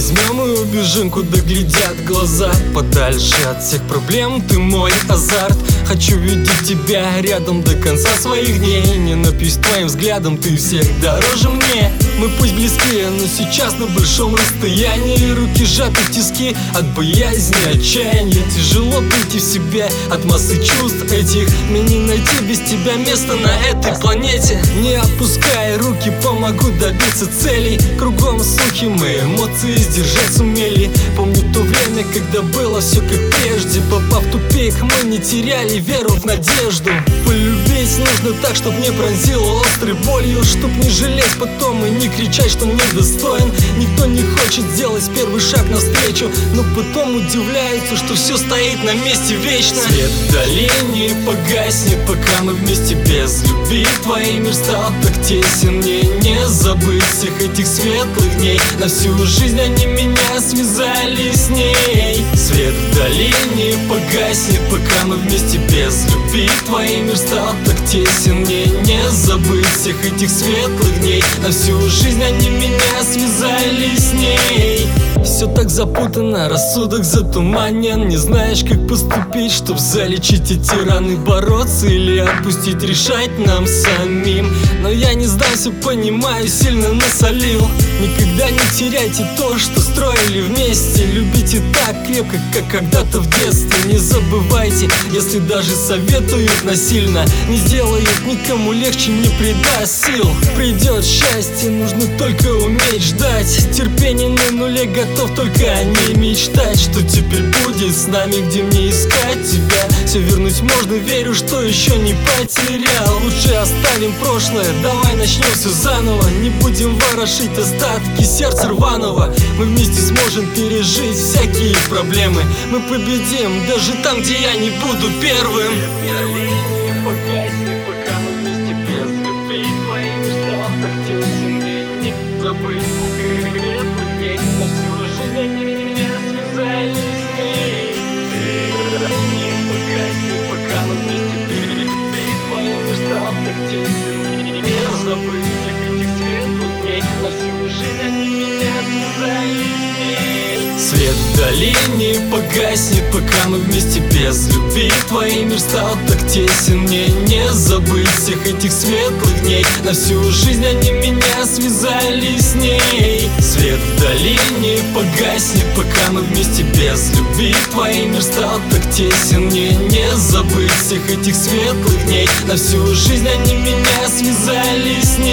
возьмем и убежим, куда глядят глаза. Подальше от всех проблем, ты мой азарт. Хочу видеть тебя рядом до конца своих дней. Не напьюсь твоим взглядом, ты всех дороже мне. Мы пусть близки, но сейчас на большом расстоянии. Руки сжаты в тиски от боязни, отчаяния. Тяжело прийти в себя от массы чувств этих. Мне не найти без тебя место на этой планете. Не опускай руки, помогу добиться целей. Кругом слухи, мы эмоции сдержать сумели. Помню то время, когда было все как прежде. Попав в тупик, мы не теряли веру в надежду. Полюбить нужно так, чтоб не пронзило острой болью. Чтоб не жалеть потом и не кричать, что не достоин. Никто не хочет сделать первый шаг навстречу, но потом удивляется, что все стоит на месте вечно. Свет вдали не погаснет, пока мы вместе без любви. Твой мир стал так тесен, мне не забыть всех этих светлых дней. На всю жизнь они меня связали с ней. Свет вдали не погаснет, пока мы вместе без любви. Твой мир стал так тесен, мне не забыть всех этих светлых дней. На всю жизнь они меня связали с ней. Все так запутано, рассудок затуманен. Не знаешь, как поступить, чтоб залечить эти раны. Бороться или отпустить, решать нам самим. Но я не сдался, понимаю, сильно насолил. Никогда не теряйте то, что строили вместе. Любите так крепко, как когда-то в детстве. Не забывайте, если даже советуют насильно, не сделают никому легче, не придаст сил. Придет счастье, нужно только уметь ждать. Терпение на нуле, готов только о ней мечтать. Что теперь будет с нами, где мне искать тебя? Все вернуть можно, верю, что еще не потерял. Лучше оставим прошлое, давай начнем все заново. Не будем ворошить остатки сердца рваного. Мы вместе сможем пережить всякие проблемы. Мы победим даже там, где я не буду первым. Свет вдали не погаснет, пока мы вместе без любви. Твой мир стал так тесен, мне не забыть всех этих светлых дней. На всю жизнь они меня связали с ней. Свет вдали не погаснет, пока мы вместе без любви. Твой мир стал так тесен, мне не забыть всех этих светлых дней. На всю жизнь они меня связали с ней.